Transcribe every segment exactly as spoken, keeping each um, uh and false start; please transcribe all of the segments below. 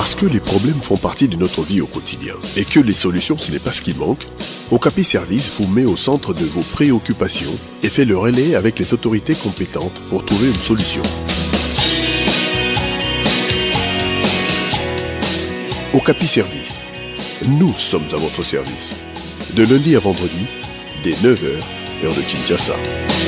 Parce que les problèmes font partie de notre vie au quotidien et que les solutions ce n'est pas ce qui manque, Okapi Service vous met au centre de vos préoccupations et fait le relais avec les autorités compétentes pour trouver une solution. Okapi Service. Nous sommes à votre service. De lundi à vendredi, dès neuf heures, heure de Kinshasa.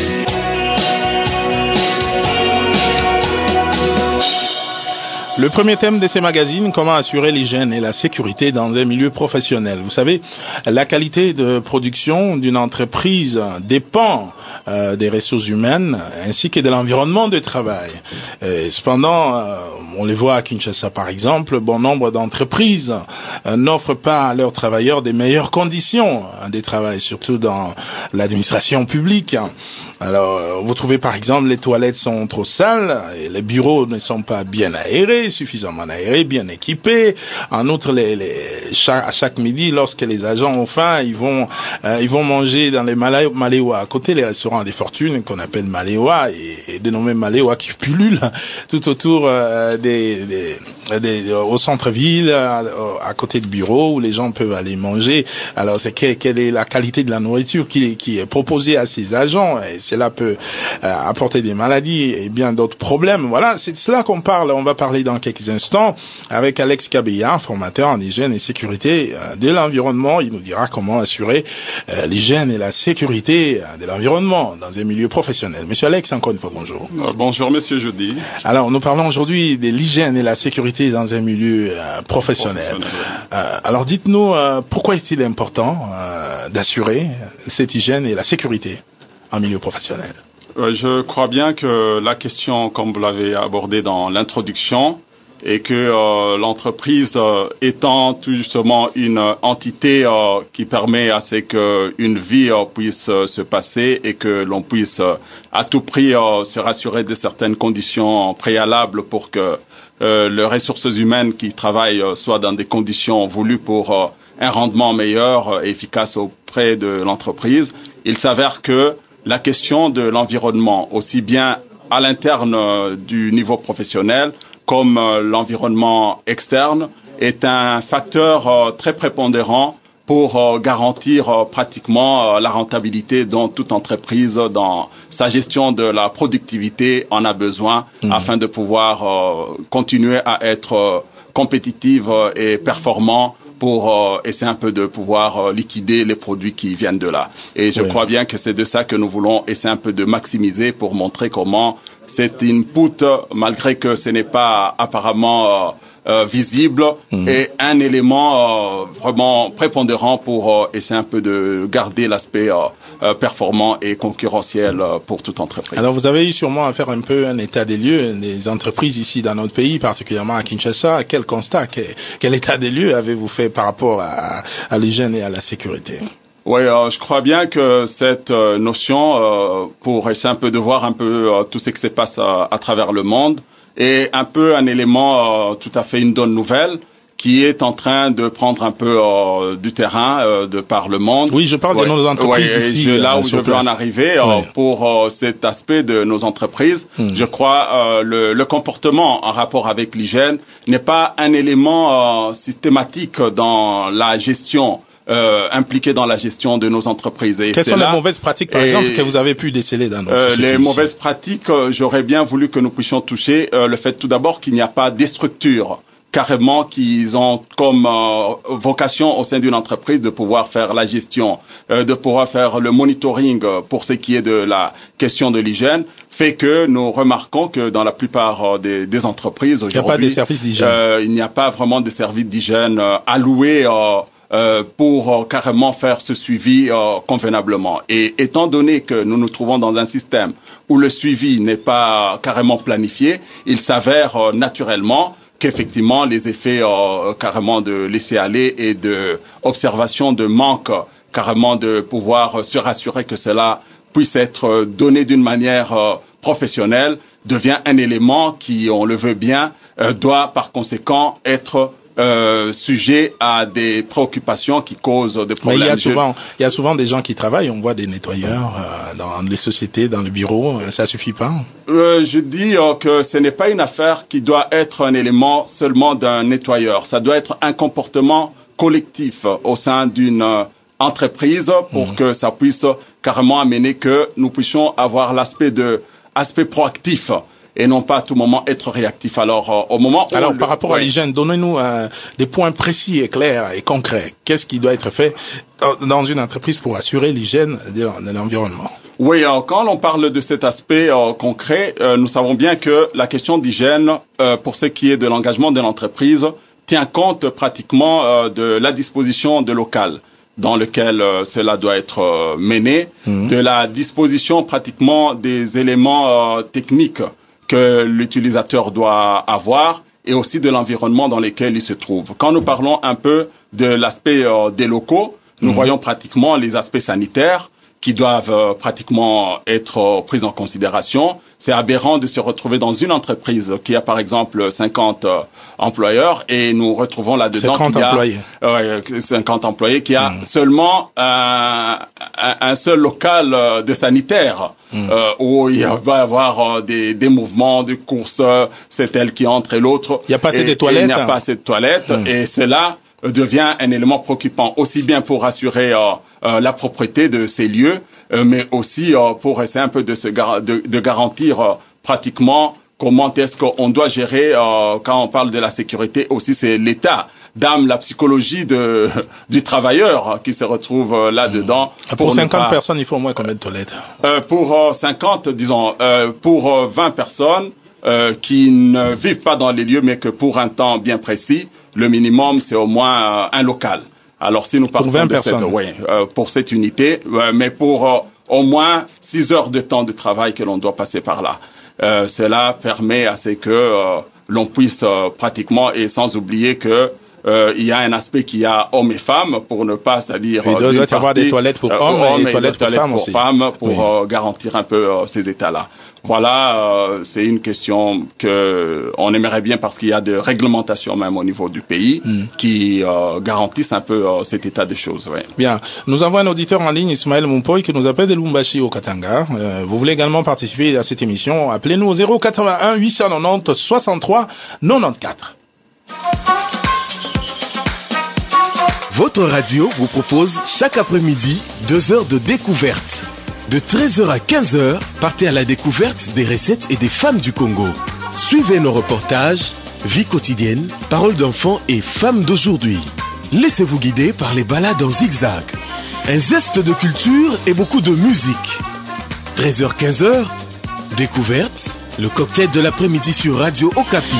Le premier thème de ces magazines, comment assurer l'hygiène et la sécurité dans un milieu professionnel. Vous savez, la qualité de production d'une entreprise dépend euh, des ressources humaines ainsi que de l'environnement de travail. Et cependant, euh, on les voit à Kinshasa par exemple, bon nombre d'entreprises euh, n'offrent pas à leurs travailleurs des meilleures conditions de travail, surtout dans l'administration publique. Alors, vous trouvez par exemple les toilettes sont trop sales, et les bureaux ne sont pas bien aérés, suffisamment aérés, bien équipés. En outre, les, les, chaque, à chaque midi, lorsque les agents ont faim, ils vont, euh, ils vont manger dans les maléois. À côté, les restaurants des fortunes qu'on appelle maléois et, et dénommés maléois qui pullulent tout autour euh, des, des, des, au centre-ville, à, à côté de bureaux où les gens peuvent aller manger. Alors, c'est quelle, quelle est la qualité de la nourriture qui, qui est proposée à ces agents? Et cela peut euh, apporter des maladies et bien d'autres problèmes. Voilà, c'est de cela qu'on parle. On va parler dans quelques instants avec Alex Kabeya, formateur en hygiène et sécurité euh, de l'environnement. Il nous dira comment assurer euh, l'hygiène et la sécurité euh, de l'environnement dans un milieu professionnel. Monsieur Alex, encore une fois, bonjour. Euh, bonjour, monsieur Jeudi. Alors, nous parlons aujourd'hui de l'hygiène et la sécurité dans un milieu euh, professionnel. professionnel. Euh, alors, dites-nous, euh, pourquoi est-il important euh, d'assurer cette hygiène et la sécurité en milieu professionnel? Euh, je crois bien que la question, comme vous l'avez abordé dans l'introduction, est que euh, l'entreprise euh, étant tout justement une entité euh, qui permet à ce qu'une vie euh, puisse euh, se passer et que l'on puisse euh, à tout prix euh, se rassurer de certaines conditions préalables pour que euh, les ressources humaines qui travaillent euh, soient dans des conditions voulues pour euh, un rendement meilleur et efficace auprès de l'entreprise. Il s'avère que la question de l'environnement, aussi bien à l'interne euh, du niveau professionnel comme euh, l'environnement externe, est un facteur euh, très prépondérant pour euh, garantir euh, pratiquement euh, la rentabilité dont toute entreprise dans sa gestion de la productivité en a besoin mmh. afin de pouvoir euh, continuer à être euh, compétitive et performant pour euh, essayer un peu de pouvoir euh, liquider les produits qui viennent de là. Et je oui. crois bien que c'est de ça que nous voulons essayer un peu de maximiser pour montrer comment cet input, malgré que ce n'est pas apparemment euh, euh, visible, mmh. est un élément euh, vraiment prépondérant pour euh, essayer un peu de garder l'aspect euh, euh, performant et concurrentiel euh, pour toute entreprise. Alors, vous avez eu sûrement à faire un peu un état des lieux des entreprises ici dans notre pays, particulièrement à Kinshasa. Quel constat, quel, quel état des lieux avez-vous fait par rapport à, à l'hygiène et à la sécurité? Oui, euh, je crois bien que cette euh, notion, euh, pour essayer un peu de voir un peu euh, tout ce qui se passe euh, à travers le monde, est un peu un élément euh, tout à fait une bonne nouvelle qui est en train de prendre un peu euh, du terrain euh, de par le monde. Oui, je parle ouais, de nos entreprises ouais, ici. Je, là euh, où je veux place. en arriver, euh, oui. pour euh, cet aspect de nos entreprises, hmm. je crois euh, le, le comportement en rapport avec l'hygiène n'est pas un élément euh, systématique dans la gestion Euh, impliqués dans la gestion de nos entreprises. Et Quelles sont là, les mauvaises pratiques, par exemple, que vous avez pu déceler dans notre euh, société? Les mauvaises pratiques, euh, j'aurais bien voulu que nous puissions toucher euh, le fait tout d'abord qu'il n'y a pas des structures carrément qui ont comme euh, vocation au sein d'une entreprise de pouvoir faire la gestion, euh, de pouvoir faire le monitoring euh, pour ce qui est de la question de l'hygiène, fait que nous remarquons que dans la plupart euh, des, des entreprises aujourd'hui, il n'y a pas de services d'hygiène. Euh, il n'y a pas vraiment de services d'hygiène euh, alloués euh, Euh, pour euh, carrément faire ce suivi euh, convenablement. Et étant donné que nous nous trouvons dans un système où le suivi n'est pas carrément planifié, il s'avère euh, naturellement qu'effectivement les effets euh, carrément de laisser aller et de observation de manque carrément de pouvoir euh, se rassurer que cela puisse être euh, donné d'une manière euh, professionnelle devient un élément qui, on le veut bien, euh, doit par conséquent être euh, sujets à des préoccupations qui causent des problèmes. Mais il y a souvent, il y a souvent des gens qui travaillent. On voit des nettoyeurs euh, dans les sociétés, dans le bureau. Ça suffit pas. Euh, je dis euh, que ce n'est pas une affaire qui doit être un élément seulement d'un nettoyeur. Ça doit être un comportement collectif euh, au sein d'une euh, entreprise pour mmh. que ça puisse carrément amener que nous puissions avoir l'aspect de aspect proactif et non pas à tout moment être réactif. Alors, euh, au moment où... Alors, le, par rapport ouais. à l'hygiène, donnez-nous euh, des points précis et clairs et concrets. Qu'est-ce qui doit être fait dans une entreprise pour assurer l'hygiène de l'environnement? Oui, euh, quand on parle de cet aspect euh, concret, euh, nous savons bien que la question d'hygiène, euh, pour ce qui est de l'engagement de l'entreprise, tient compte pratiquement euh, de la disposition de local dans lequel euh, cela doit être euh, mené, mmh. de la disposition pratiquement des éléments euh, techniques que l'utilisateur doit avoir et aussi de l'environnement dans lequel il se trouve. Quand nous parlons un peu de l'aspect euh, des locaux, nous mmh. voyons pratiquement les aspects sanitaires qui doivent euh, pratiquement être euh, pris en considération. C'est aberrant de se retrouver dans une entreprise qui a par exemple cinquante euh, employeurs et nous retrouvons là-dedans qu'il y a employés. Euh, cinquante employés, qui a mmh. seulement un, un, un seul local euh, de sanitaire mmh. euh, où il va y avoir euh, des, des mouvements de course, euh, c'est elle qui entre et l'autre. Il n'y a pas assez de et, toilettes. Il n'y a pas assez de toilettes mmh. et cela devient un élément préoccupant, aussi bien pour assurer euh, euh, la propreté de ces lieux, euh, mais aussi euh, pour essayer un peu de, se gar- de, de garantir euh, pratiquement comment est-ce qu'on doit gérer, euh, quand on parle de la sécurité, aussi c'est l'état d'âme, la psychologie de, du travailleur qui se retrouve euh, là-dedans. Pour, pour cinquante pas, personnes, il faut au moins combien de toilettes euh, Pour euh, cinquante, disons, euh, pour euh, vingt personnes euh, qui ne vivent pas dans les lieux, mais que pour un temps bien précis, le minimum, c'est au moins euh, un local. Alors, si nous partons pour vingt de personnes. cette, oui, euh, pour cette unité, euh, mais pour euh, au moins six heures de temps de travail que l'on doit passer par là. Euh, cela permet à ce que euh, l'on puisse euh, pratiquement, et sans oublier que euh, il y a un aspect qui a hommes et femmes, pour ne pas, c'est-à-dire... Il doit, doit y avoir des toilettes pour euh, hommes, hommes et des toilettes, toilettes pour, pour femmes, femmes pour oui. euh, garantir un peu euh, ces états-là. Voilà, euh, c'est une question que on aimerait bien, parce qu'il y a des réglementations même au niveau du pays mm. qui euh, garantissent un peu euh, cet état de choses. Ouais. Bien, nous avons un auditeur en ligne, Ismaël Mumpoy, qui nous appelle de Lubumbashi au Katanga. Euh, vous voulez également participer à cette émission? Appelez-nous au zéro quatre-vingt-un huit cent quatre-vingt-dix soixante-trois quatre-vingt-quatorze. Votre radio vous propose chaque après-midi deux heures de découverte. De treize heures à quinze heures, partez à la découverte des recettes et des femmes du Congo. Suivez nos reportages, vie quotidienne, paroles d'enfants et femmes d'aujourd'hui. Laissez-vous guider par les balades en zigzag. Un zeste de culture et beaucoup de musique. treize heures quinze heures, découverte, le cocktail de l'après-midi sur Radio Okapi.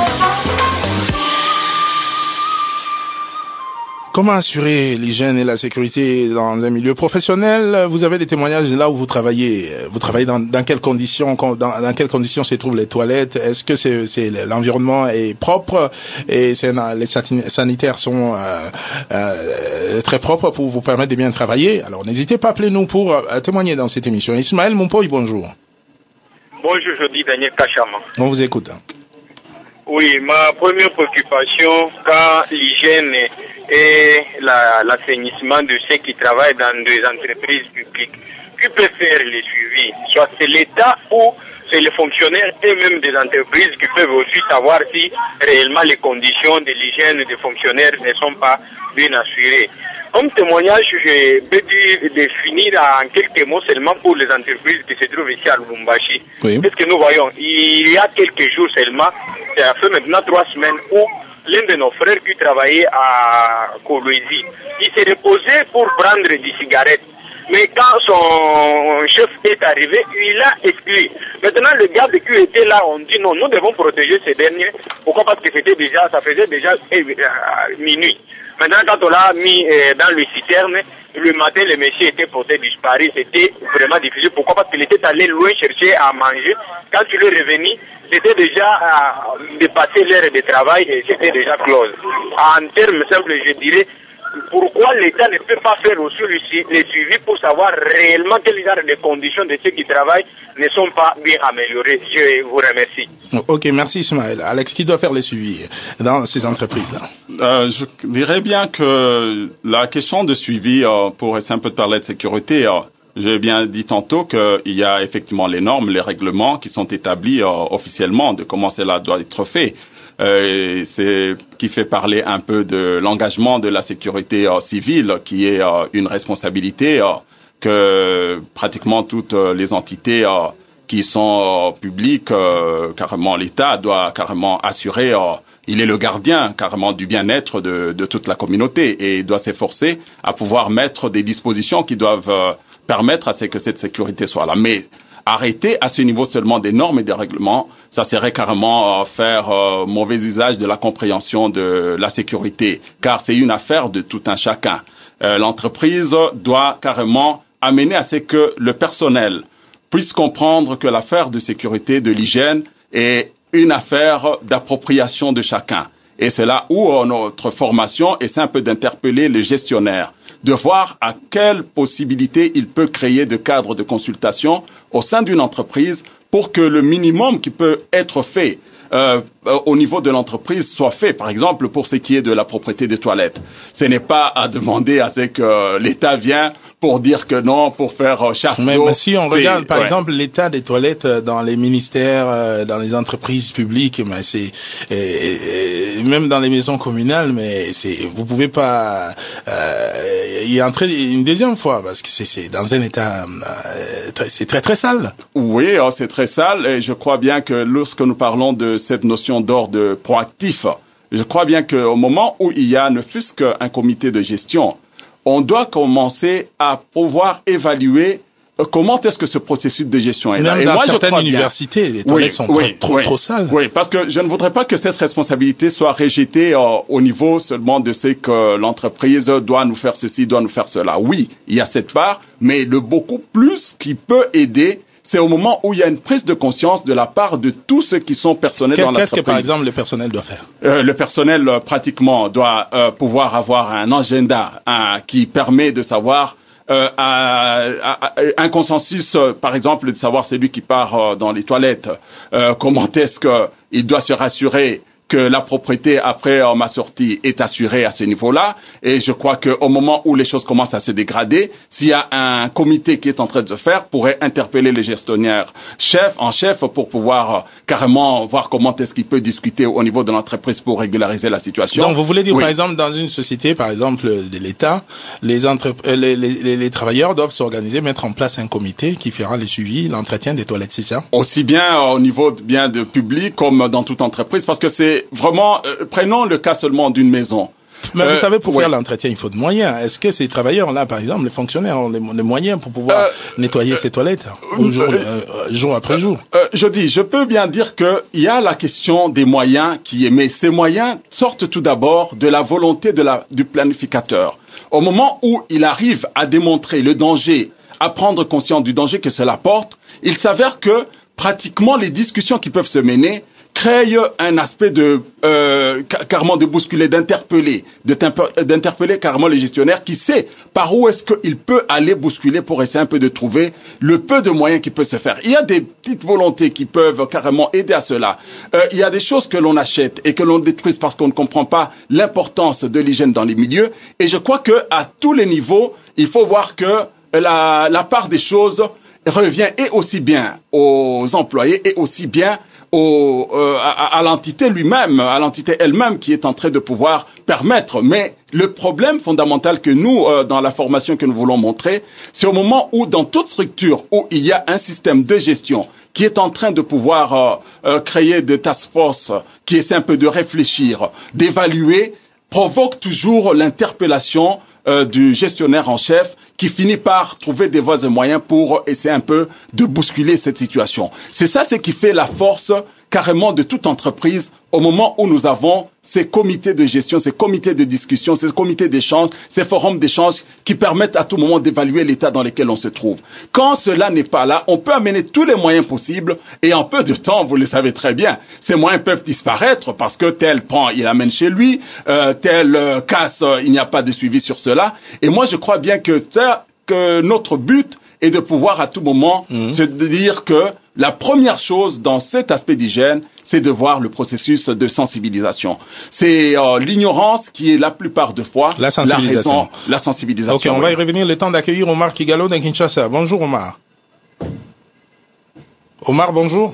Comment assurer l'hygiène et la sécurité dans un milieu professionnel? Vous avez des témoignages là où vous travaillez. Vous travaillez dans, dans quelles conditions, dans, dans quelles conditions se trouvent les toilettes? Est-ce que c'est, c'est l'environnement est propre et c'est, les sanitaires sont euh, euh, très propres pour vous permettre de bien travailler? Alors n'hésitez pas à appeler nous pour euh, témoigner dans cette émission. Ismaël Mumpoy, bonjour. Bonjour, je dis Daniel Kachama. On vous écoute. Oui, ma première préoccupation quand l'hygiène et la, l'assainissement de ceux qui travaillent dans des entreprises publiques, qui peut faire le suivi? Soit c'est l'État ou c'est les fonctionnaires et même des entreprises qui peuvent aussi savoir si réellement les conditions de l'hygiène des fonctionnaires ne sont pas bien assurées. Comme témoignage, je peux dire, définir en quelques mots seulement pour les entreprises qui se trouvent ici à Lubumbashi. Oui. Qu'est-ce que nous voyons? Il y a quelques jours seulement, ça fait maintenant trois semaines, où l'un de nos frères qui travaillait à Kolwezi, il s'est reposé pour prendre des cigarettes. Mais quand son chef est arrivé, il a exclu. Maintenant, le garde qui était là, on dit non, nous devons protéger ces derniers. Pourquoi? Parce que c'était déjà, ça faisait déjà euh, minuit. Maintenant, quand on l'a mis euh, dans le citerne, le matin, le monsieur était porté disparu. C'était vraiment difficile. Pourquoi? Parce qu'il était allé loin chercher à manger. Quand il est revenu, c'était déjà euh, dépassé l'heure de travail et c'était déjà close. En termes simples, je dirais, pourquoi l'État ne peut pas faire aussi les suivis pour savoir réellement quel genre de conditions de ceux qui travaillent ne sont pas bien améliorées. Je vous remercie. Ok, merci Ismaël. Alex, qui doit faire les suivis dans ces entreprises-là? euh, Je dirais bien que la question de suivi, euh, pour essayer un peu de parler de sécurité, euh, j'ai bien dit tantôt qu'il y a effectivement les normes, les règlements qui sont établis euh, officiellement de comment cela doit être fait. Euh, c'est qui fait parler un peu de l'engagement de la sécurité euh, civile, qui est euh, une responsabilité euh, que pratiquement toutes euh, les entités euh, qui sont euh, publiques, euh, carrément l'État doit carrément assurer. Euh, il est le gardien carrément du bien-être de, de toute la communauté et il doit s'efforcer à pouvoir mettre des dispositions qui doivent euh, permettre à ce que cette sécurité soit là. Mais arrêter à ce niveau seulement des normes et des règlements, ça serait carrément euh, faire euh, mauvais usage de la compréhension de la sécurité, car c'est une affaire de tout un chacun. Euh, l'entreprise doit carrément amener à ce que le personnel puisse comprendre que l'affaire de sécurité, de l'hygiène est une affaire d'appropriation de chacun. Et c'est là où euh, notre formation essaie un peu d'interpeller les gestionnaires, de voir à quelle possibilité il peut créer de cadres de consultation au sein d'une entreprise pour que le minimum qui peut être fait euh, au niveau de l'entreprise soit fait. Par exemple, pour ce qui est de la propreté des toilettes. Ce n'est pas à demander à ce que l'État vienne pour dire que non, pour faire euh, chasse mais, d'eau. mais si on regarde, par ouais. exemple, l'état des toilettes dans les ministères, euh, dans les entreprises publiques, mais c'est et, et, même dans les maisons communales, mais c'est vous pouvez pas euh, y entrer une deuxième fois parce que c'est, c'est dans un état euh, très, c'est très très sale. Oui, oh, c'est très sale et je crois bien que lorsque nous parlons de cette notion d'ordre proactif, je crois bien qu'au moment où il y a ne fût-ce qu'un comité de gestion, on doit commencer à pouvoir évaluer euh, comment est-ce que ce processus de gestion est là. Même et dans moi, certaines je crois universités, bien, les toilettes oui, sont oui, trop, oui, trop sales. Oui, parce que je ne voudrais pas que cette responsabilité soit rejetée euh, au niveau seulement de ce que l'entreprise doit nous faire ceci, doit nous faire cela. Oui, il y a cette part, mais le beaucoup plus qui peut aider, c'est au moment où il y a une prise de conscience de la part de tous ceux qui sont personnels Qu'est-ce dans l'entreprise. Qu'est-ce que, par exemple, le personnel doit faire euh, Le personnel, euh, pratiquement, doit euh, pouvoir avoir un agenda un, qui permet de savoir euh, à, à, à, un consensus, euh, par exemple, de savoir celui qui part euh, dans les toilettes, euh, comment est-ce qu'il doit se rassurer que la propriété après euh, ma sortie est assurée à ce niveau-là. Et je crois qu'au moment où les choses commencent à se dégrader, s'il y a un comité qui est en train de se faire, pourrait interpeller les gestionnaires chefs en chef pour pouvoir euh, carrément voir comment est-ce qu'il peut discuter au niveau de l'entreprise pour régulariser la situation. Donc vous voulez dire, oui. par exemple, dans une société, par exemple de l'État, les, entre... les, les, les, les travailleurs doivent s'organiser, mettre en place un comité qui fera le suivi, l'entretien des toilettes, c'est ça? Aussi bien euh, au niveau de, bien de public comme dans toute entreprise, parce que c'est vraiment, euh, prenons le cas seulement d'une maison. Mais euh, vous savez, pour ouais. faire l'entretien, il faut de moyens. Est-ce que ces travailleurs-là, par exemple, les fonctionnaires, ont les, les moyens pour pouvoir euh, nettoyer euh, ces toilettes euh, jour, euh, euh, jour après jour? euh, Je dis, je peux bien dire qu'il y a la question des moyens qui est, mais ces moyens sortent tout d'abord de la volonté de la, du planificateur. Au moment où il arrive à démontrer le danger, à prendre conscience du danger que cela porte, il s'avère que pratiquement les discussions qui peuvent se mener créent un aspect de euh, carrément de bousculer, d'interpeller, de d'interpeller carrément les gestionnaires qui sait par où est-ce qu'il peut aller bousculer pour essayer un peu de trouver le peu de moyens qui peut se faire. Il y a des petites volontés qui peuvent carrément aider à cela. Euh, il y a des choses que l'on achète et que l'on détruit parce qu'on ne comprend pas l'importance de l'hygiène dans les milieux. Et je crois que à tous les niveaux, il faut voir que la, la part des choses revient et aussi bien aux employés et aussi bien Au, euh, à, à l'entité lui-même, à l'entité elle-même qui est en train de pouvoir permettre. Mais le problème fondamental que nous, euh, dans la formation que nous voulons montrer, c'est au moment où, dans toute structure où il y a un système de gestion qui est en train de pouvoir euh, euh, créer des task force, qui essaie un peu de réfléchir, d'évaluer, provoque toujours l'interpellation euh, du gestionnaire en chef qui finit par trouver des voies et moyens pour essayer un peu de bousculer cette situation. C'est ça ce qui fait la force carrément de toute entreprise au moment où nous avons ces comités de gestion, ces comités de discussion, ces comités d'échange, ces forums d'échange qui permettent à tout moment d'évaluer l'état dans lequel on se trouve. Quand cela n'est pas là, on peut amener tous les moyens possibles et en peu de temps, vous le savez très bien, ces moyens peuvent disparaître parce que tel prend, il amène chez lui, euh, tel euh, casse, euh, il n'y a pas de suivi sur cela. Et moi, je crois bien que, ça, que notre but est de pouvoir à tout moment mmh. se dire que la première chose dans cet aspect d'hygiène, c'est de voir le processus de sensibilisation. C'est euh, l'ignorance qui est la plupart de fois la sensibilisation. La, raison, la sensibilisation. Ok, on oui. va y revenir le temps d'accueillir Omar Kigalo dans Kinshasa. Bonjour Omar. Omar, bonjour.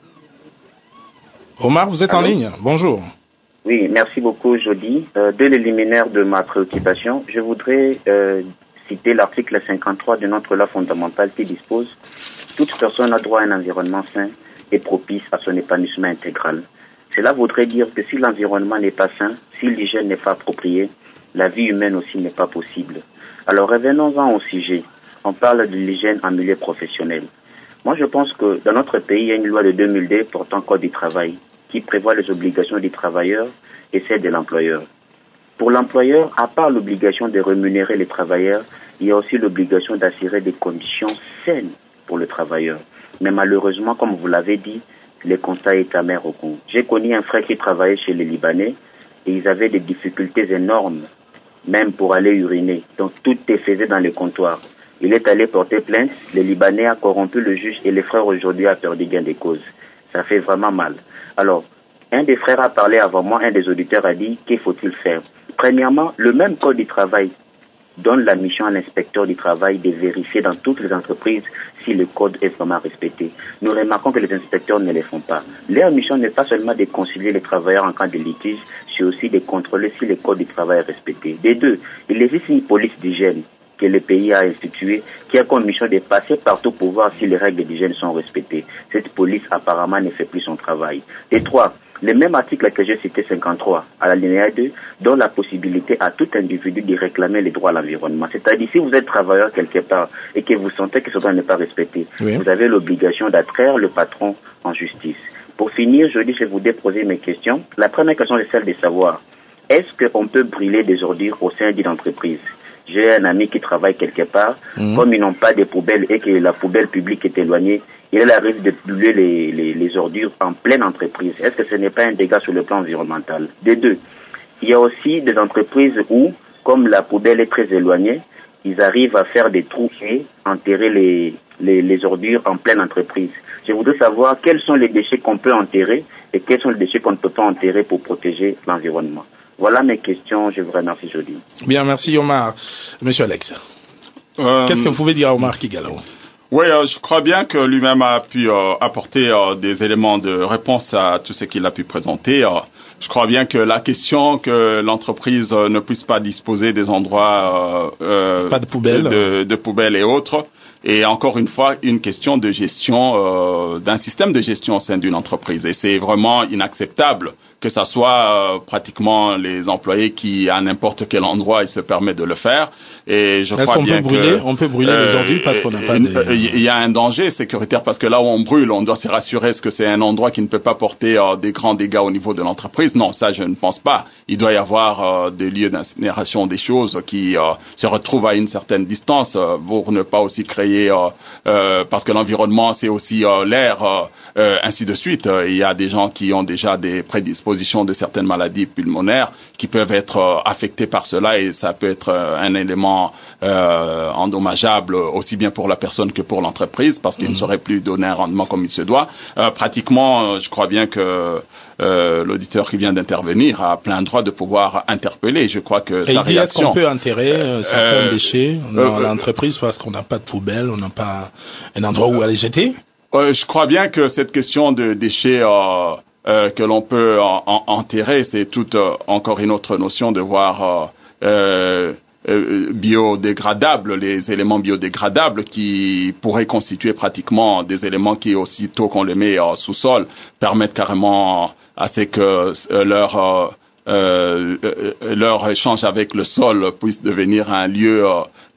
Omar, vous êtes Allô? En ligne. Bonjour. Oui, merci beaucoup Jody. Euh, dès l'éliminaire de ma préoccupation, je voudrais euh, citer l'article cinquante-trois de notre loi fondamentale qui dispose « Toute personne a droit à un environnement sain et propice à son épanouissement intégral ». Cela voudrait dire que si l'environnement n'est pas sain, si l'hygiène n'est pas appropriée, la vie humaine aussi n'est pas possible. Alors revenons-en au sujet. On parle de l'hygiène en milieu professionnel. Moi je pense que dans notre pays, il y a une loi de deux mille deux portant code du travail qui prévoit les obligations des travailleurs et celles de l'employeur. Pour l'employeur, à part l'obligation de rémunérer les travailleurs, il y a aussi l'obligation d'assurer des conditions saines pour le travailleur. Mais malheureusement, comme vous l'avez dit, les constats est amer au Congo. J'ai connu un frère qui travaillait chez les Libanais et ils avaient des difficultés énormes, même pour aller uriner. Donc tout est fait dans les comptoirs. Il est allé porter plainte, les Libanais a corrompu le juge et les frères aujourd'hui a perdu gain de cause. Ça fait vraiment mal. Alors, un des frères a parlé avant moi, un des auditeurs a dit, qu'il faut-il faire? Premièrement, le même code du travail donne la mission à l'inspecteur du travail de vérifier dans toutes les entreprises si le code est vraiment respecté. Nous remarquons que les inspecteurs ne le font pas. Leur mission n'est pas seulement de concilier les travailleurs en cas de litige, c'est aussi de contrôler si le code du travail est respecté. Des deux, il existe une police d'hygiène que le pays a instituée, qui a comme mission de passer partout pour voir si les règles d'hygiène sont respectées. Cette police apparemment ne fait plus son travail. Et trois, le même article que j'ai cité cinquante-trois, à l'alinéa deux, donne la possibilité à tout individu de réclamer les droits à l'environnement. C'est-à-dire, si vous êtes travailleur quelque part et que vous sentez que ce droit n'est pas respecté, oui. vous avez l'obligation d'attraire le patron en justice. Pour finir, je dis, je voudrais poser mes questions. La première question est celle de savoir, est-ce qu'on peut brûler des ordures au sein d'une entreprise? J'ai un ami qui travaille quelque part, mmh. comme ils n'ont pas de poubelles et que la poubelle publique est éloignée, il a la risque de brûler les, les, les ordures en pleine entreprise. Est-ce que ce n'est pas un dégât sur le plan environnemental? Des deux, il y a aussi des entreprises où, comme la poubelle est très éloignée, ils arrivent à faire des trous et enterrer les, les, les ordures en pleine entreprise. Je voudrais savoir quels sont les déchets qu'on peut enterrer et quels sont les déchets qu'on ne peut pas enterrer pour protéger l'environnement. Voilà mes questions, je vous remercie, Jody. Bien, merci Omar. Monsieur Alex, euh, qu'est-ce que vous pouvez dire à Omar Kigalo? Oui, euh, je crois bien que lui-même a pu euh, apporter euh, des éléments de réponse à tout ce qu'il a pu présenter. Euh, je crois bien que la question que l'entreprise euh, ne puisse pas disposer des endroits euh, pas de poubelles, de, de poubelles et autres, et encore une fois une question de gestion euh, d'un système de gestion au sein d'une entreprise. Et c'est vraiment inacceptable que ça soit euh, pratiquement les employés qui, à n'importe quel endroit, ils se permettent de le faire. Et je Est-ce crois qu'on bien peut brûler, que on peut brûler euh, les ordures parce qu'on n'a pas. Il des... y a un danger sécuritaire parce que là où on brûle, on doit se rassurer est-ce que c'est un endroit qui ne peut pas porter euh, des grands dégâts au niveau de l'entreprise. Non, ça je ne pense pas. Il doit y avoir euh, des lieux d'incinération, des choses qui euh, se retrouvent à une certaine distance euh, pour ne pas aussi créer, euh, euh, parce que l'environnement c'est aussi euh, l'air, euh, euh, ainsi de suite. Il y a des gens qui ont déjà des prédispositions de certaines maladies pulmonaires qui peuvent être euh, affectés par cela et ça peut être euh, un élément Euh, endommageable aussi bien pour la personne que pour l'entreprise parce qu'il mmh. ne saurait plus donner un rendement comme il se doit. Euh, pratiquement, euh, je crois bien que euh, l'auditeur qui vient d'intervenir a plein droit de pouvoir interpeller. Je crois que et sa il dit réaction... est-ce qu'on peut enterrer euh, certains euh, déchets dans euh, l'entreprise parce qu'on n'a pas de poubelle, on n'a pas un endroit où aller jeter? euh, Je crois bien que cette question de déchets euh, euh, que l'on peut en, en, enterrer, c'est toute euh, encore une autre notion de voir... Euh, euh, Euh, biodégradables, les éléments biodégradables qui pourraient constituer pratiquement des éléments qui, aussitôt qu'on les met en sous-sol, permettent carrément à ce que euh, leur euh, euh, leur échange avec le sol puisse devenir un lieu euh,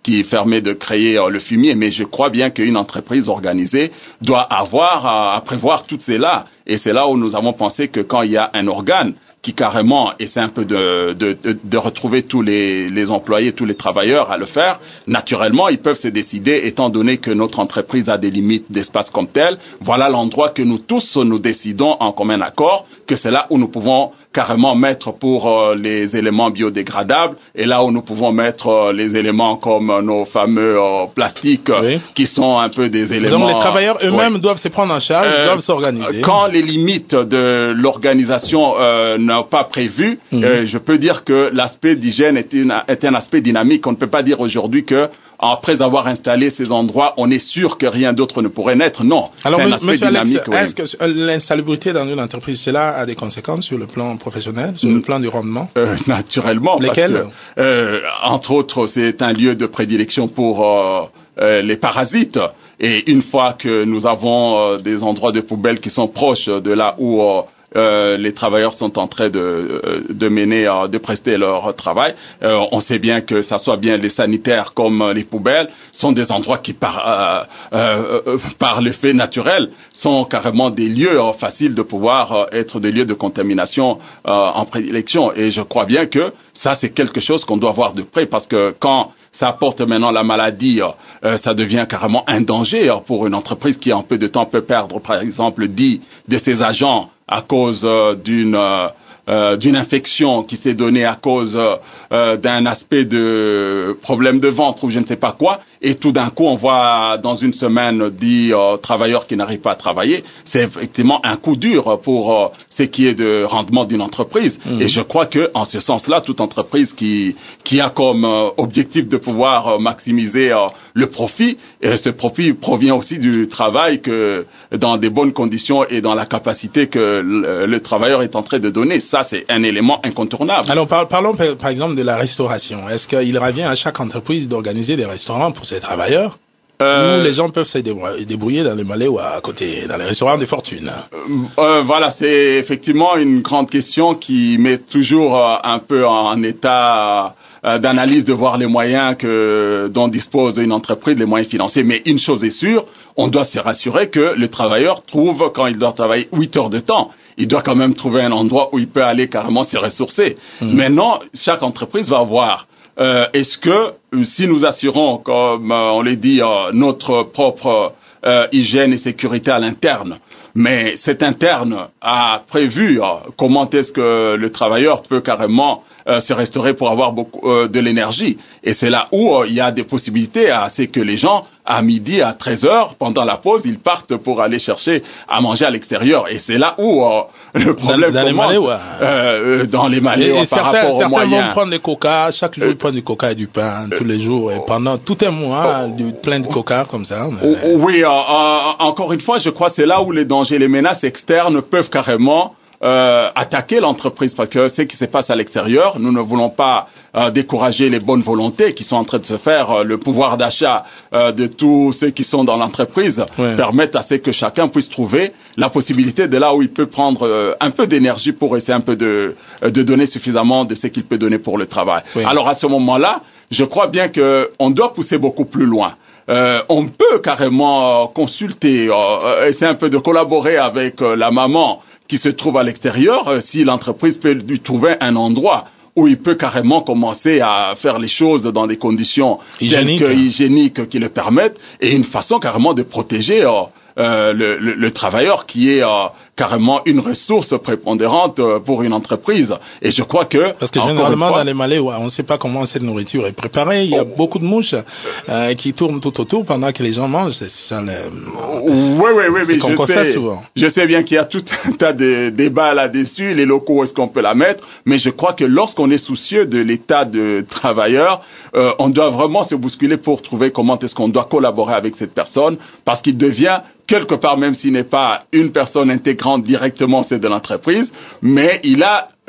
qui permet de créer euh, le fumier. Mais je crois bien qu'une entreprise organisée doit avoir à, à prévoir toutes ces là. Et c'est là où nous avons pensé que quand il y a un organe qui carrément essaie un peu de, de, de, de retrouver tous les, les employés, tous les travailleurs à le faire, naturellement, ils peuvent se décider, étant donné que notre entreprise a des limites d'espace comme tel, voilà l'endroit que nous tous nous décidons en commun accord, que c'est là où nous pouvons carrément mettre pour euh, les éléments biodégradables et là où nous pouvons mettre euh, les éléments comme euh, nos fameux euh, plastiques oui. qui sont un peu des éléments... Donc les travailleurs eux-mêmes oui. doivent se prendre en charge, euh, doivent s'organiser. Quand les limites de l'organisation euh, n'ont pas prévu, mmh. euh, je peux dire que l'aspect d'hygiène est, une, est un aspect dynamique. On ne peut pas dire aujourd'hui que après avoir installé ces endroits, on est sûr que rien d'autre ne pourrait naître. Non, alors, c'est un aspect monsieur dynamique. Alex, oui. Est-ce que l'insalubrité dans une entreprise, cela a des conséquences sur le plan professionnel, sur mmh. le plan du rendement? euh, Naturellement. Lesquelles? Parce que, euh, entre autres, c'est un lieu de prédilection pour euh, euh, les parasites. Et une fois que nous avons euh, des endroits de poubelle qui sont proches de là où... Euh, Euh, les travailleurs sont en train de, de mener, euh, de prester leur travail. Euh, on sait bien que ça soit bien les sanitaires comme les poubelles sont des endroits qui, par, euh, euh, par l'effet naturel, sont carrément des lieux euh, faciles de pouvoir euh, être des lieux de contamination euh, en prédilection. Et je crois bien que ça, c'est quelque chose qu'on doit voir de près parce que quand ça apporte maintenant la maladie, euh, ça devient carrément un danger euh, pour une entreprise qui en peu de temps peut perdre, par exemple, dix de ses agents à cause euh, d'une euh, euh, d'une infection qui s'est donnée à cause euh, d'un aspect de problème de ventre ou je ne sais pas quoi, et tout d'un coup on voit dans une semaine dix euh, travailleurs qui n'arrivent pas à travailler. C'est effectivement un coup dur pour euh, ce qui est de rendement d'une entreprise. Mmh. Et je crois que en ce sens-là, toute entreprise qui qui a comme euh, objectif de pouvoir euh, maximiser euh, le profit, et ce profit provient aussi du travail que dans des bonnes conditions et dans la capacité que le, le travailleur est en train de donner. Ça, c'est un élément incontournable. Alors, par, parlons par exemple de la restauration. Est-ce qu'il revient à chaque entreprise d'organiser des restaurants pour ses travailleurs? Euh, Où les gens peuvent se débrouiller dans les malais ou à côté, dans les restaurants de fortune. Euh, euh, voilà, c'est effectivement une grande question qui met toujours euh, un peu en état euh, d'analyse de voir les moyens que dont dispose une entreprise, les moyens financiers. Mais une chose est sûre, on doit se rassurer que le travailleur trouve, quand il doit travailler huit heures de temps, il doit quand même trouver un endroit où il peut aller carrément se ressourcer. Mmh. Maintenant, chaque entreprise va avoir Euh, est-ce que euh, si nous assurons, comme euh, on l'a dit, euh, notre propre euh, hygiène et sécurité à l'interne, mais cet interne a prévu euh, comment est-ce que le travailleur peut carrément euh, se restaurer pour avoir beaucoup euh, de l'énergie, et c'est là où euh, il y a des possibilités à ce que les gens à midi, à treize heures, pendant la pause, ils partent pour aller chercher à manger à l'extérieur. Et c'est là où euh, le problème dans, dans commence. Les malais, ouais. euh, dans les malais, ouais, par certains, rapport aux moyens. Certains vont prendre des coca, chaque jour euh, ils prennent du coca et du pain, euh, tous les jours, et pendant tout un mois, euh, du, plein de coca comme ça. Mais... Oui, euh, euh, encore une fois, je crois que c'est là où les dangers, les menaces externes peuvent carrément Euh, attaquer l'entreprise, parce que ce qui se passe à l'extérieur, nous ne voulons pas euh, décourager les bonnes volontés qui sont en train de se faire. Euh, le pouvoir d'achat euh, de tous ceux qui sont dans l'entreprise ouais. permettent à ce que chacun puisse trouver la possibilité de là où il peut prendre euh, un peu d'énergie pour essayer un peu de, de donner suffisamment de ce qu'il peut donner pour le travail. Oui. Alors à ce moment-là, je crois bien que on doit pousser beaucoup plus loin. Euh, on peut carrément euh, consulter, euh, essayer un peu de collaborer avec euh, la maman qui se trouve à l'extérieur, euh, si l'entreprise peut lui trouver un endroit où il peut carrément commencer à faire les choses dans des conditions hygiéniques, telles que, hygiéniques qui le permettent, et une façon carrément de protéger euh, euh, le, le, le travailleur qui est euh, carrément une ressource prépondérante euh, pour une entreprise. Et je crois que... Parce que généralement fois, dans les malais, ouais, on ne sait pas comment cette nourriture est préparée. Il y a oh. beaucoup de mouches euh, qui tournent tout autour pendant que les gens mangent. C'est ça le... Oui, oui, oui. oui je, sais, je sais bien qu'il y a tout un tas de débats là-dessus, les locaux, où est-ce qu'on peut la mettre. Mais je crois que lorsqu'on est soucieux de l'état de travailleur, euh, on doit vraiment se bousculer pour trouver comment est-ce qu'on doit collaborer avec cette personne, parce qu'il devient quelque part, même s'il n'est pas une personne intégrante directement, c'est de l'entreprise, mais il a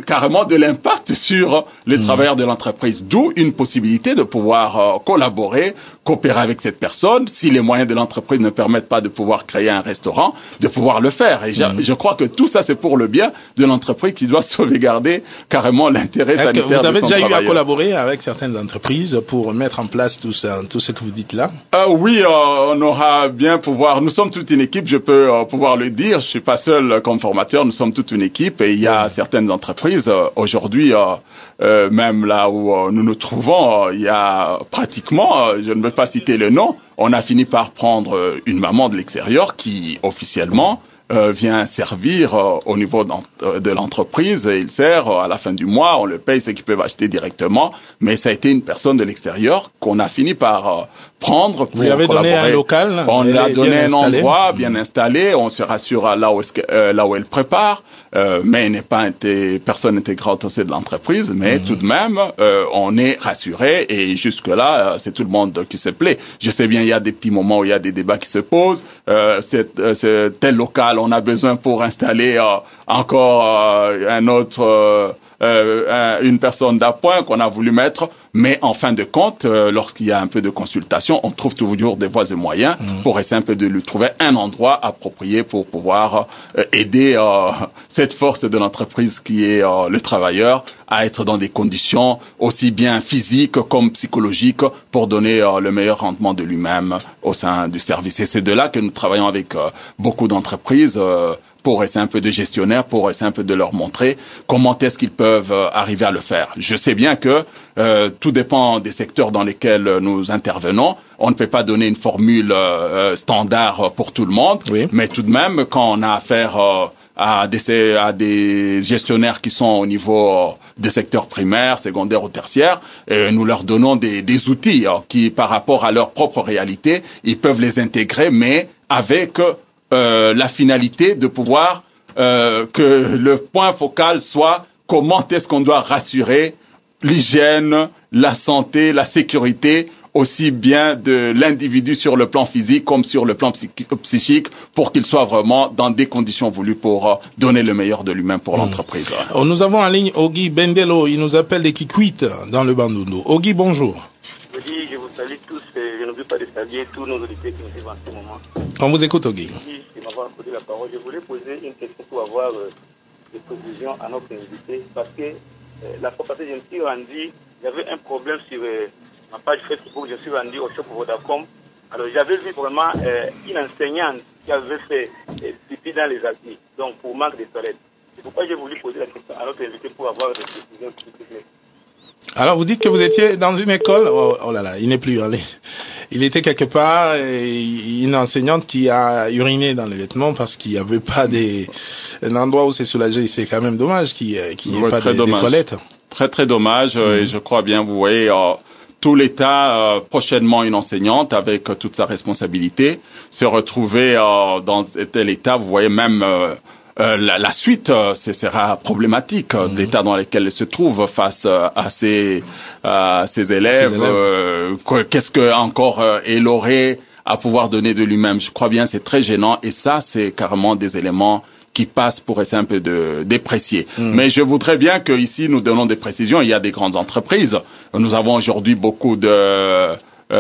carrément de l'impact sur les mmh. travailleurs de l'entreprise. D'où une possibilité de pouvoir euh, collaborer, coopérer avec cette personne. Si les moyens de l'entreprise ne permettent pas de pouvoir créer un restaurant, de pouvoir le faire. Et mmh. je, je crois que tout ça, c'est pour le bien de l'entreprise qui doit sauvegarder carrément l'intérêt Est-ce sanitaire de son vous avez déjà travailleur. eu à collaborer avec certaines entreprises pour mettre en place tout ça, tout ce que vous dites là? euh, Oui, euh, on aura bien pouvoir. Nous sommes toute une équipe, je peux euh, pouvoir le dire. Je suis pas seul comme formateur, nous sommes toute une équipe et il y a mmh. certaines entreprises euh, aujourd'hui, euh, euh, même là où euh, nous nous trouvons, euh, il y a pratiquement, euh, je ne veux pas citer le nom, on a fini par prendre euh, une maman de l'extérieur qui officiellement Euh, vient servir euh, au niveau euh, de l'entreprise et il sert euh, à la fin du mois, on le paye ce qu'ils peuvent acheter directement, mais ça a été une personne de l'extérieur qu'on a fini par euh, prendre pour Vous lui avez collaborer. donné un local, on lui a donné un installé. endroit bien installé, on se rassure à là où, euh, là où elle prépare, euh, mais elle n'est pas inté- personne intégrante aussi de l'entreprise, mais mmh. tout de même, euh, on est rassuré et jusque-là, euh, c'est tout le monde qui se plaît. Je sais bien, il y a des petits moments où il y a des débats qui se posent, euh, c'est, euh, c'est tel local, on a besoin pour installer euh, encore euh, un autre, euh, euh, une personne d'appoint qu'on a voulu mettre, mais en fin de compte, euh, lorsqu'il y a un peu de consultation, on trouve toujours des voies et moyens mmh. pour essayer un peu de lui trouver un endroit approprié pour pouvoir euh, aider euh, cette force de l'entreprise qui est euh, le travailleur à être dans des conditions aussi bien physiques comme psychologiques pour donner euh, le meilleur rendement de lui-même au sein du service. Et c'est de là que nous travaillons avec euh, beaucoup d'entreprises euh, pour essayer un peu de gestionnaires, pour essayer un peu de leur montrer comment est-ce qu'ils peuvent euh, arriver à le faire. Je sais bien que euh, tout dépend des secteurs dans lesquels euh, nous intervenons. On ne peut pas donner une formule euh, standard pour tout le monde, oui. mais tout de même, quand on a affaire euh, à des, à des gestionnaires qui sont au niveau euh, des secteurs primaires, secondaires ou tertiaires, et nous leur donnons des, des outils euh, qui, par rapport à leur propre réalité, ils peuvent les intégrer, mais avec euh, la finalité de pouvoir euh, que le point focal soit comment est-ce qu'on doit rassurer l'hygiène, la santé, la sécurité, aussi bien de l'individu sur le plan physique comme sur le plan psychique, pour qu'il soit vraiment dans des conditions voulues pour euh, donner le meilleur de lui-même pour mmh. l'entreprise. Oh, nous avons en ligne Ogi Bendelo, il nous appelle des Kikwit dans le Bandundu. Ogi, bonjour. Oui, je vous salue tous et je n'oublie pas de saluer tous nos auditeurs qui nous suivent en ce moment. On vous écoute, Ogi. Oui, de m'avoir accordé la parole. Je voulais poser une question pour avoir euh, des précisions à notre invité, parce que euh, la fois passée, je me suis rendu, j'avais un problème sur euh, ma page Facebook, je suis rendu au shop Vodacom. Alors j'avais vu vraiment euh, une enseignante qui avait fait euh, pipi dans les acquis, donc pour manque de toilettes. C'est pourquoi j'ai voulu poser la question à notre invité pour avoir des précisions s'il vous plaît. Alors vous dites que vous étiez dans une école, oh, oh là là, il n'est plus allé. Il était quelque part, et une enseignante qui a uriné dans les vêtements parce qu'il n'y avait pas des, un endroit où c'est soulagé. C'est quand même dommage qu'il n'y ait ouais, pas des, des toilettes. Très très dommage, mmh. et je crois bien, vous voyez, euh, tout l'État, euh, prochainement une enseignante avec euh, toute sa responsabilité, se retrouver euh, dans tel état, vous voyez même... Euh, Euh, la, la suite, euh, ce sera problématique, euh, mmh. l'état dans lequel elle se trouve face euh, à ses, euh, ses élèves. Euh, qu'est-ce que encore euh, elle aurait à pouvoir donner de lui-même? Je crois bien, c'est très gênant, et ça, c'est carrément des éléments qui passent pour essayer un peu de déprécier. Mmh. Mais je voudrais bien que ici nous donnons des précisions. Il y a des grandes entreprises. Nous avons aujourd'hui beaucoup de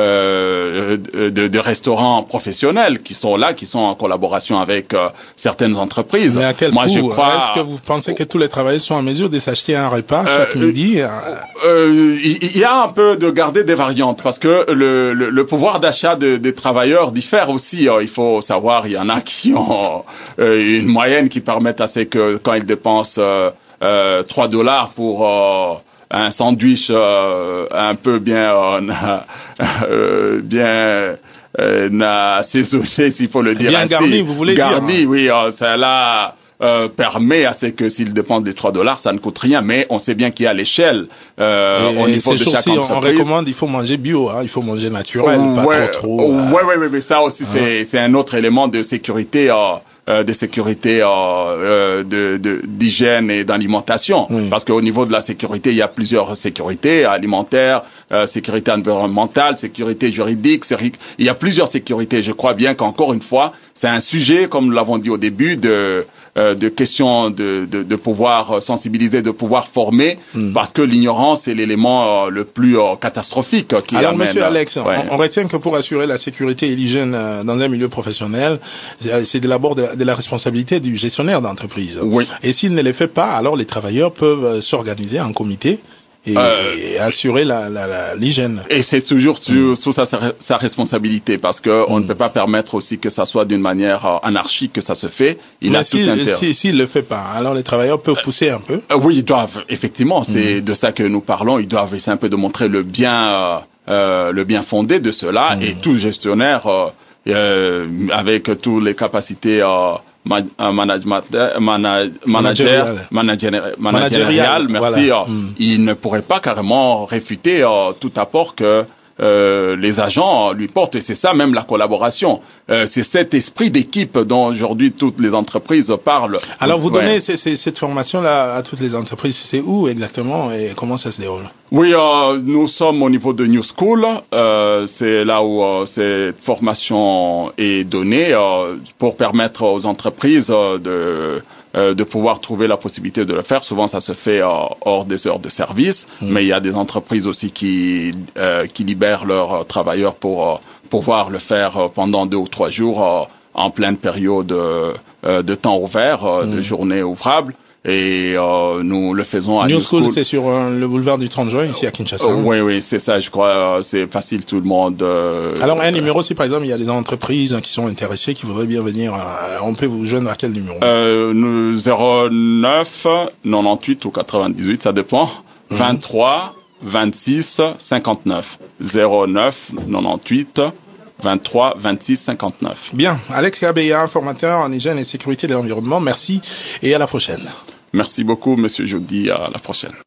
Euh, de, de restaurants professionnels qui sont là, qui sont en collaboration avec euh, certaines entreprises. Mais à quel Moi, coût? je crois... Est-ce que vous pensez que tous les travailleurs sont en mesure de s'acheter un repas chaque euh, midi? euh, euh, Il y a un peu de garder des variantes, parce que le, le, le pouvoir d'achat de, des travailleurs diffère aussi. Il faut savoir, il y en a qui ont euh, une moyenne qui permet à ce que quand ils dépensent euh, euh, trois dollars pour... Euh, un sandwich euh, un peu bien euh, euh, bien euh, assaisonné, s'il faut le dire bien ainsi. garni, vous voulez garni, dire. oui, euh, ça là euh, permet à ce que s'ils dépensent des trois dollars, ça ne coûte rien, mais on sait bien qu'il y a l'échelle euh, au niveau de chaque entreprise. On recommande, il faut manger bio, hein, il faut manger naturel, ouais, pas trop trop. Ouais, euh... ouais, ouais, mais ça aussi, ah. c'est, c'est un autre élément de sécurité euh, euh, de sécurité euh, euh, de, de, d'hygiène et d'alimentation. Oui. Parce qu'au niveau de la sécurité, il y a plusieurs sécurités alimentaires, euh, sécurité environnementale, sécurité juridique. Il y a plusieurs sécurités. Je crois bien qu'encore une fois, c'est un sujet, comme nous l'avons dit au début, de euh, de questions de, de de pouvoir sensibiliser, de pouvoir former, mm. parce que l'ignorance est l'élément euh, le plus euh, catastrophique qui Alors, amène. Monsieur Alex, ouais. on, on retient que pour assurer la sécurité et l'hygiène euh, dans un milieu professionnel, c'est de l'abord de, de la responsabilité du gestionnaire d'entreprise. Oui. Et s'il ne le fait pas, alors les travailleurs peuvent euh, s'organiser en comité. Et, euh, et assurer la, la, la, l'hygiène. Et c'est toujours sur, mmh. sous sa, sa responsabilité, parce que mmh. on ne peut pas permettre aussi que ça soit d'une manière euh, anarchique que ça se fait. Il Mais a si, tout intérêt. Si, s'il le fait pas, alors les travailleurs peuvent pousser un peu. Euh, oui, ils doivent, effectivement, mmh. c'est de ça que nous parlons. Ils doivent essayer un peu de montrer le bien, euh, euh, le bien fondé de cela, mmh. et tout gestionnaire euh, euh, avec toutes les capacités. Euh, management, manage, manager, manager, managérial, merci, voilà. euh, mm. il ne pourrait pas carrément réfuter euh, tout apport que euh, les agents lui portent, et c'est ça même la collaboration. Euh, c'est cet esprit d'équipe dont aujourd'hui toutes les entreprises parlent. Alors vous donnez ouais. c- c- cette formation-là à toutes les entreprises, c'est où exactement et comment ça se déroule? Oui, euh, nous sommes au niveau de New School, euh, c'est là où euh, cette formation est donnée euh, pour permettre aux entreprises euh, de Euh, de pouvoir trouver la possibilité de le faire. Souvent, ça se fait euh, hors des heures de service, mmh. mais il y a des entreprises aussi qui euh, qui libèrent leurs euh, travailleurs pour euh, pouvoir le faire euh, pendant deux ou trois jours euh, en pleine période euh, de temps ouvert, euh, mmh. de journée ouvrable. Et euh, nous le faisons à New, New School. School. C'est sur euh, le boulevard du trente juin, ici à Kinshasa. Euh, oui, oui, c'est ça, je crois. Euh, c'est facile, tout le monde. Euh, Alors, un numéro, si par exemple, il y a des entreprises qui sont intéressées, qui voudraient bien venir, euh, on peut vous joindre à quel numéro? euh, nous, zéro neuf quatre-vingt-dix-huit ou quatre-vingt-dix-huit, ça dépend. Mm-hmm. vingt-trois vingt-six cinquante-neuf. zéro neuf quatre-vingt-dix-huit vingt-trois vingt-six cinquante-neuf. Bien. Alex Kabeya, formateur en hygiène et sécurité de l'environnement. Merci et à la prochaine. Merci beaucoup, Monsieur Jody. À la prochaine.